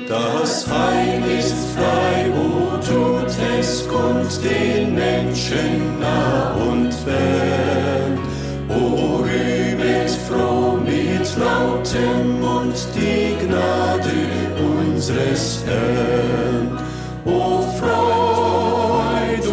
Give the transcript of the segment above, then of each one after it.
Das Heil ist frei, o tut es kund den Menschen nah und fern. O rühmet froh mit lautem Mund die Gnade unseres Herrn. O Freud,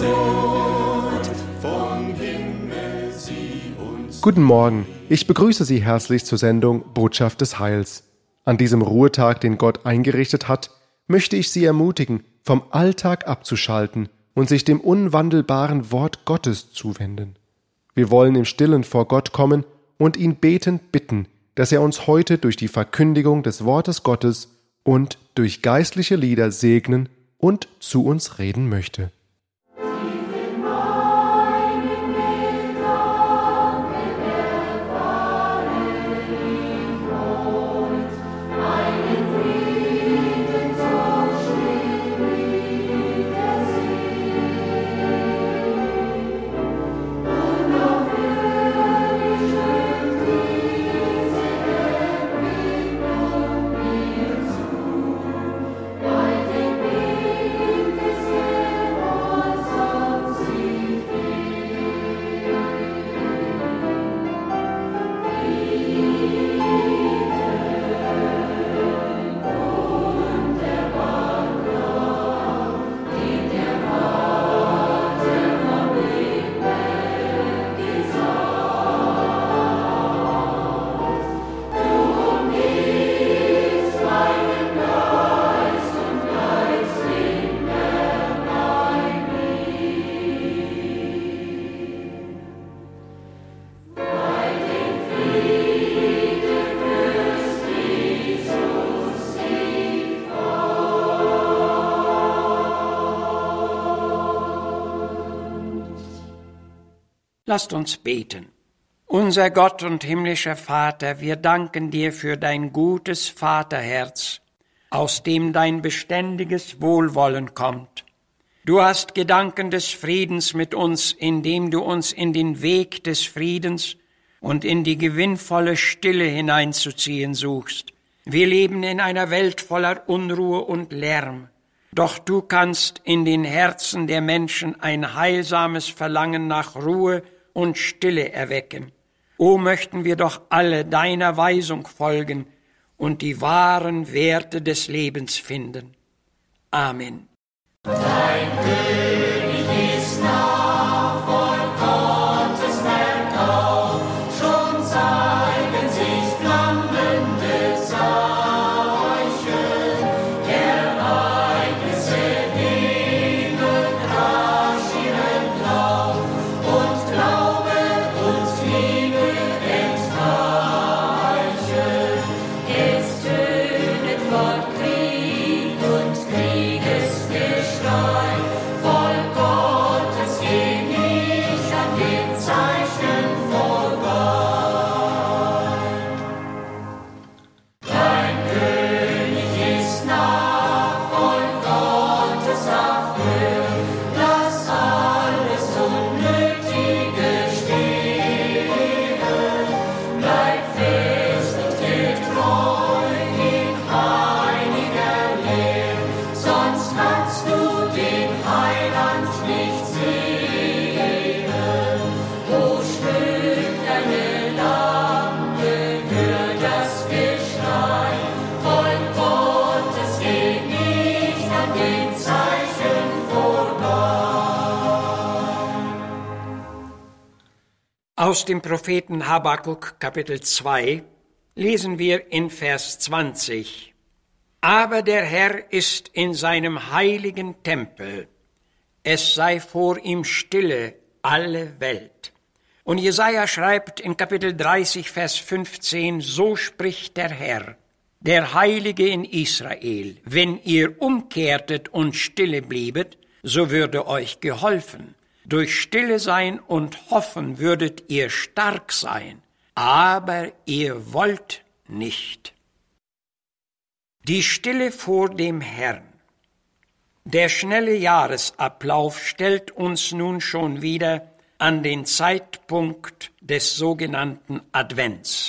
vom Himmel sie uns. Guten Morgen, ich begrüße Sie herzlich zur Sendung Botschaft des Heils. An diesem Ruhetag, den Gott eingerichtet hat, möchte ich Sie ermutigen, vom Alltag abzuschalten und sich dem unwandelbaren Wort Gottes zuwenden. Wir wollen im Stillen vor Gott kommen und ihn betend bitten, dass er uns heute durch die Verkündigung des Wortes Gottes und durch geistliche Lieder segnen und zu uns reden möchte. Lasst uns beten. Unser Gott und himmlischer Vater, wir danken dir für dein gutes Vaterherz, aus dem dein beständiges Wohlwollen kommt. Du hast Gedanken des Friedens mit uns, indem du uns in den Weg des Friedens und in die gewinnvolle Stille hineinzuziehen suchst. Wir leben in einer Welt voller Unruhe und Lärm. Doch du kannst in den Herzen der Menschen ein heilsames Verlangen nach Ruhe und Stille erwecken. O möchten wir doch alle deiner Weisung folgen und die wahren Werte des Lebens finden. Amen. Dein König ist nah, voll Gottes Werk auf, schon zeigen sich flammende Zeichen, Ereignisse nehmen rasch ihren Lauf und Glaube und Liebe entweichen. Es tönet von Krieg und Kriegesgeschrei, voll Gottes geh nicht an den Zeichen vorbei. Dein König ist nah, voll Gottes Achtung, lass alles Unnötige stehen, bleib fest und getreu in heiliger Lehre, sonst kannst du den Heiland nicht sehen. O schmück deine Lampe, hör das Geschrei, voll Gottes geh nicht an den Zeichen vorbei. Aus dem Propheten Habakuk, Kapitel 2, lesen wir in Vers 20. Aber der Herr ist in seinem heiligen Tempel. Es sei vor ihm stille alle Welt. Und Jesaja schreibt in Kapitel 30, Vers 15, so spricht der Herr, der Heilige in Israel, wenn ihr umkehrtet und stille bliebet, so würde euch geholfen. Durch Stille sein und hoffen würdet ihr stark sein, aber ihr wollt nicht. Die Stille vor dem Herrn. Der schnelle Jahresablauf stellt uns nun schon wieder an den Zeitpunkt des sogenannten Advents.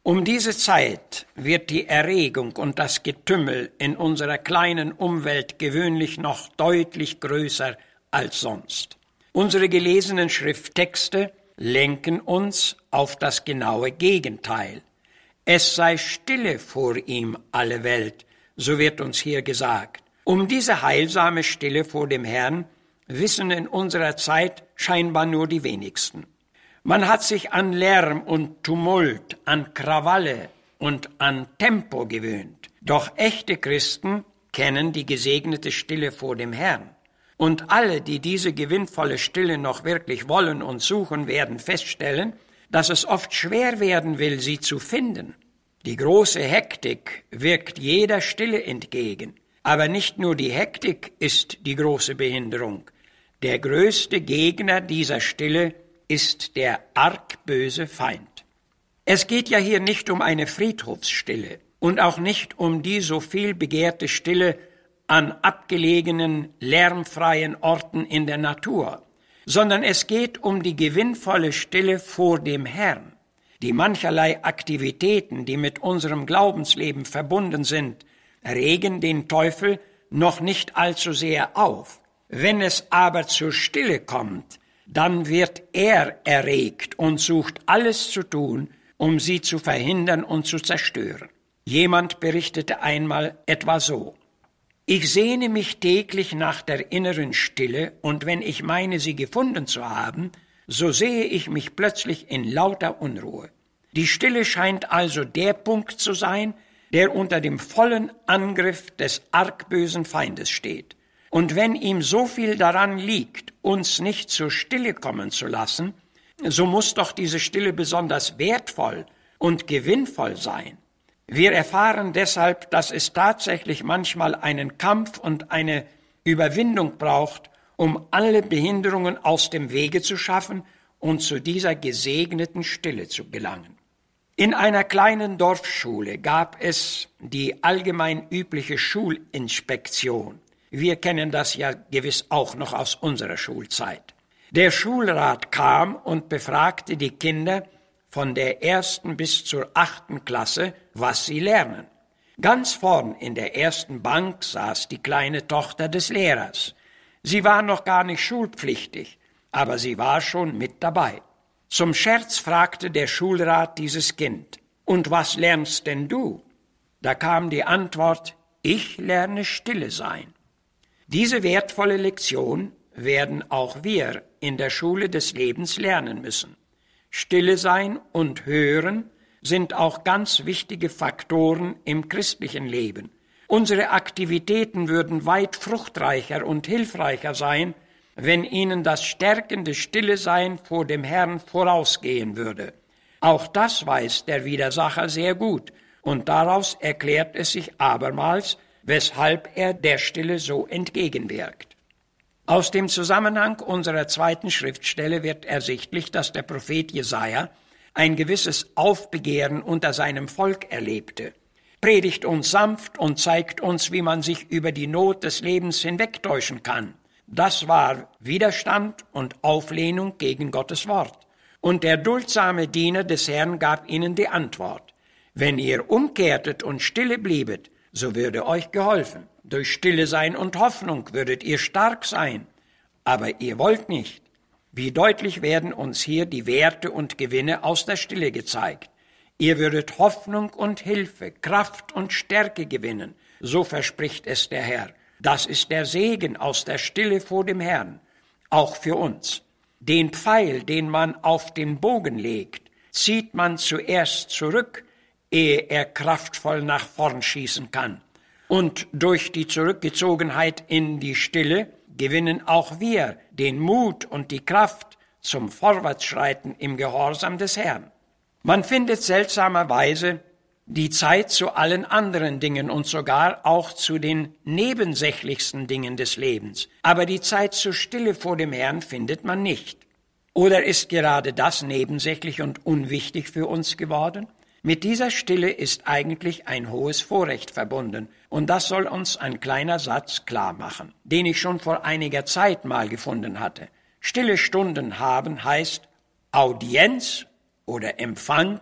Um diese Zeit wird die Erregung und das Getümmel in unserer kleinen Umwelt gewöhnlich noch deutlich größer als sonst. Unsere gelesenen Schrifttexte lenken uns auf das genaue Gegenteil. Es sei stille vor ihm alle Welt, so wird uns hier gesagt. Um diese heilsame Stille vor dem Herrn wissen in unserer Zeit scheinbar nur die wenigsten. Man hat sich an Lärm und Tumult, an Krawalle und an Tempo gewöhnt. Doch echte Christen kennen die gesegnete Stille vor dem Herrn. Und alle, die diese gewinnvolle Stille noch wirklich wollen und suchen, werden feststellen, dass es oft schwer werden will, sie zu finden. Die große Hektik wirkt jeder Stille entgegen. Aber nicht nur die Hektik ist die große Behinderung. Der größte Gegner dieser Stille ist der argböse Feind. Es geht ja hier nicht um eine Friedhofsstille und auch nicht um die so viel begehrte Stille an abgelegenen, lärmfreien Orten in der Natur, sondern es geht um die gewinnvolle Stille vor dem Herrn. Die mancherlei Aktivitäten, die mit unserem Glaubensleben verbunden sind, regen den Teufel noch nicht allzu sehr auf. Wenn es aber zur Stille kommt, dann wird er erregt und sucht alles zu tun, um sie zu verhindern und zu zerstören. Jemand berichtete einmal etwa so: Ich sehne mich täglich nach der inneren Stille, und wenn ich meine, sie gefunden zu haben, so sehe ich mich plötzlich in lauter Unruhe. Die Stille scheint also der Punkt zu sein, der unter dem vollen Angriff des argbösen Feindes steht. Und wenn ihm so viel daran liegt, uns nicht zur Stille kommen zu lassen, so muss doch diese Stille besonders wertvoll und gewinnvoll sein. Wir erfahren deshalb, dass es tatsächlich manchmal einen Kampf und eine Überwindung braucht, um alle Behinderungen aus dem Wege zu schaffen und zu dieser gesegneten Stille zu gelangen. In einer kleinen Dorfschule gab es die allgemein übliche Schulinspektion. Wir kennen das ja gewiss auch noch aus unserer Schulzeit. Der Schulrat kam und befragte die Kinder von der 1. bis zur 8. Klasse, was sie lernen. Ganz vorn in der ersten Bank saß die kleine Tochter des Lehrers. Sie war noch gar nicht schulpflichtig, aber sie war schon mit dabei. Zum Scherz fragte der Schulrat dieses Kind: Und was lernst denn du? Da kam die Antwort: Ich lerne stille sein. Diese wertvolle Lektion werden auch wir in der Schule des Lebens lernen müssen. Stille sein und hören sind auch ganz wichtige Faktoren im christlichen Leben. Unsere Aktivitäten würden weit fruchtreicher und hilfreicher sein, wenn ihnen das stärkende Stillesein vor dem Herrn vorausgehen würde. Auch das weiß der Widersacher sehr gut, und daraus erklärt es sich abermals, weshalb er der Stille so entgegenwirkt. Aus dem Zusammenhang unserer zweiten Schriftstelle wird ersichtlich, dass der Prophet Jesaja ein gewisses Aufbegehren unter seinem Volk erlebte. Predigt uns sanft und zeigt uns, wie man sich über die Not des Lebens hinwegtäuschen kann. Das war Widerstand und Auflehnung gegen Gottes Wort. Und der duldsame Diener des Herrn gab ihnen die Antwort: Wenn ihr umkehrtet und stille bliebet, so würde euch geholfen. Durch Stille sein und Hoffnung würdet ihr stark sein. Aber ihr wollt nicht. Wie deutlich werden uns hier die Werte und Gewinne aus der Stille gezeigt. Ihr würdet Hoffnung und Hilfe, Kraft und Stärke gewinnen. So verspricht es der Herr. Das ist der Segen aus der Stille vor dem Herrn, auch für uns. Den Pfeil, den man auf den Bogen legt, zieht man zuerst zurück, ehe er kraftvoll nach vorn schießen kann. Und durch die Zurückgezogenheit in die Stille gewinnen auch wir den Mut und die Kraft zum Vorwärtsschreiten im Gehorsam des Herrn. Man findet seltsamerweise die Zeit zu allen anderen Dingen und sogar auch zu den nebensächlichsten Dingen des Lebens. Aber die Zeit zur Stille vor dem Herrn findet man nicht. Oder ist gerade das nebensächlich und unwichtig für uns geworden? Mit dieser Stille ist eigentlich ein hohes Vorrecht verbunden, und das soll uns ein kleiner Satz klar machen, den ich schon vor einiger Zeit mal gefunden hatte. Stille Stunden haben heißt Audienz oder Empfang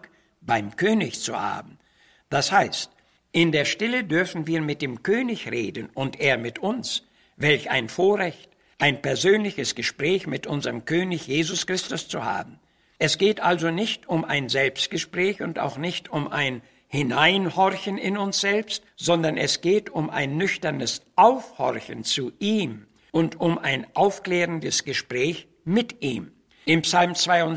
beim König zu haben. Das heißt, in der Stille dürfen wir mit dem König reden und er mit uns. Welch ein Vorrecht, ein persönliches Gespräch mit unserem König Jesus Christus zu haben. Es geht also nicht um ein Selbstgespräch und auch nicht um ein Hineinhorchen in uns selbst, sondern es geht um ein nüchternes Aufhorchen zu ihm und um ein aufklärendes Gespräch mit ihm. Im Psalm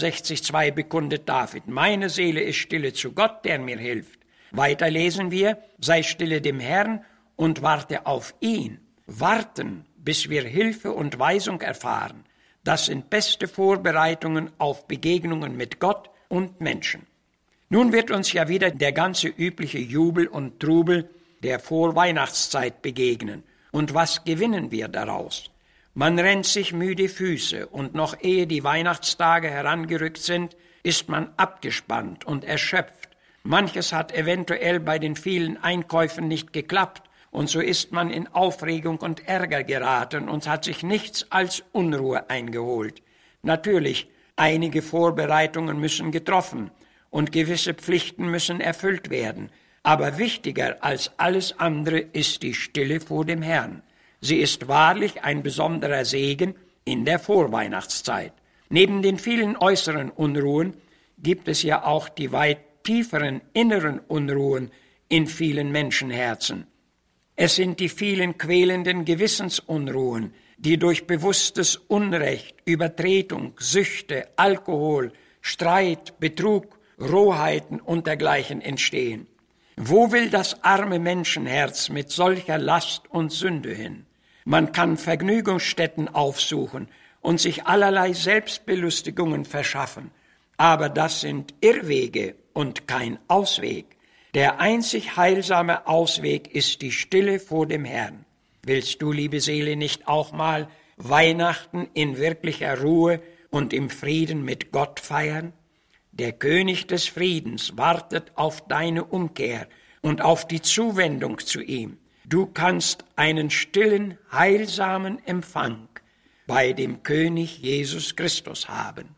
62,2 bekundet David: Meine Seele ist stille zu Gott, der mir hilft. Weiter lesen wir: Sei stille dem Herrn und warte auf ihn. Warten, bis wir Hilfe und Weisung erfahren. Das sind beste Vorbereitungen auf Begegnungen mit Gott und Menschen. Nun wird uns ja wieder der ganze übliche Jubel und Trubel der Vorweihnachtszeit begegnen. Und was gewinnen wir daraus? Man rennt sich müde Füße und noch ehe die Weihnachtstage herangerückt sind, ist man abgespannt und erschöpft. Manches hat eventuell bei den vielen Einkäufen nicht geklappt und so ist man in Aufregung und Ärger geraten und hat sich nichts als Unruhe eingeholt. Natürlich, einige Vorbereitungen müssen getroffen und gewisse Pflichten müssen erfüllt werden. Aber wichtiger als alles andere ist die Stille vor dem Herrn. Sie ist wahrlich ein besonderer Segen in der Vorweihnachtszeit. Neben den vielen äußeren Unruhen gibt es ja auch die weit tieferen inneren Unruhen in vielen Menschenherzen. Es sind die vielen quälenden Gewissensunruhen, die durch bewusstes Unrecht, Übertretung, Süchte, Alkohol, Streit, Betrug, Rohheiten und dergleichen entstehen. Wo will das arme Menschenherz mit solcher Last und Sünde hin? Man kann Vergnügungsstätten aufsuchen und sich allerlei Selbstbelustigungen verschaffen, aber das sind Irrwege und kein Ausweg. Der einzig heilsame Ausweg ist die Stille vor dem Herrn. Willst du, liebe Seele, nicht auch mal Weihnachten in wirklicher Ruhe und im Frieden mit Gott feiern? Der König des Friedens wartet auf deine Umkehr und auf die Zuwendung zu ihm. Du kannst einen stillen, heilsamen Empfang bei dem König Jesus Christus haben.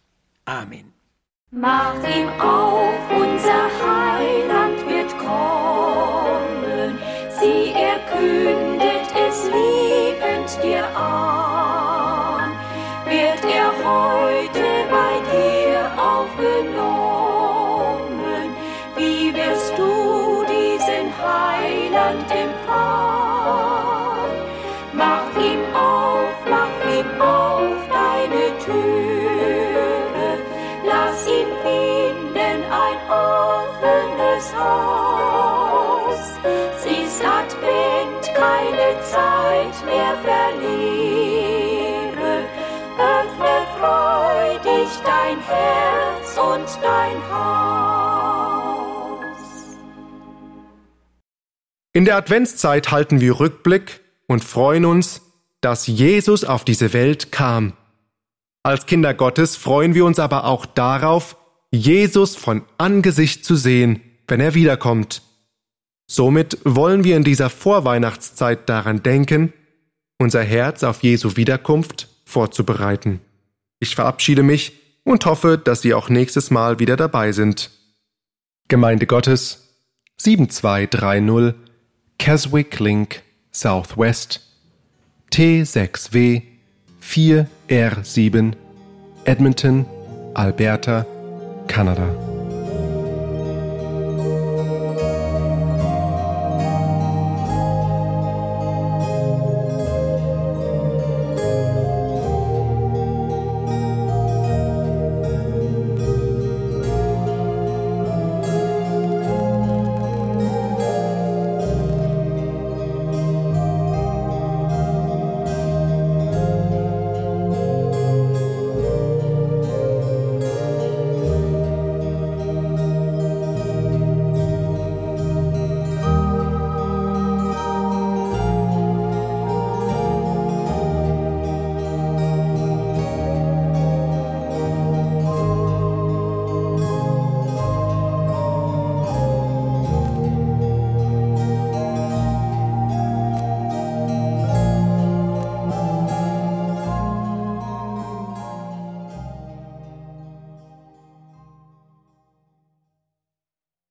Amen. Mach ihm auf, unser Heiland wird kommen. Sieh, er kündet es liebend dir an. Wird er heute bei dir aufgenommen? Wie wirst du diesen Heiland empfangen? Mach ihm auf deine Türe. Lass ihn finden ein offenes Haus. Siehst Advent, keine Zeit mehr verliere. Öffne freudig dein Herz und dein Haus. In der Adventszeit halten wir Rückblick und freuen uns, dass Jesus auf diese Welt kam. Als Kinder Gottes freuen wir uns aber auch darauf, Jesus von Angesicht zu sehen, wenn er wiederkommt. Somit wollen wir in dieser Vorweihnachtszeit daran denken, unser Herz auf Jesu Wiederkunft vorzubereiten. Ich verabschiede mich und hoffe, dass Sie auch nächstes Mal wieder dabei sind. Gemeinde Gottes, 7230 Keswick Link, Southwest, T6W 4R7, Edmonton, Alberta, Kanada.